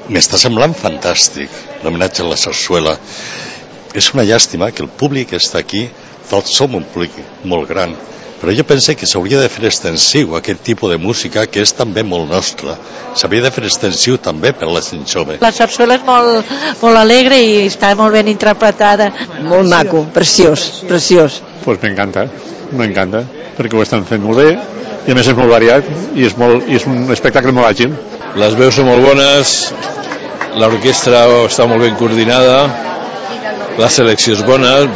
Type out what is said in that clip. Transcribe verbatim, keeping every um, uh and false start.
M'està semblant fantàstic l'homenatge a la sarsuela. És una llàstima que el públic que està aquí, tots som un públic molt gran, però jo penso que s'hauria de fer extensiu aquest tipus de música que és també molt nostra. S'hauria de fer extensiu també per la gent jove. La sarsuela és molt, molt alegre i està molt ben interpretada. Molt maco, preciós, preciós. Pues m'encanta, m'encanta, perquè ho estan fent molt bé i a més és molt variat i és, molt, i és un espectacle molt àgil. Les veus són molt bones, l'orquestra està molt ben coordinada, la selecció és bona,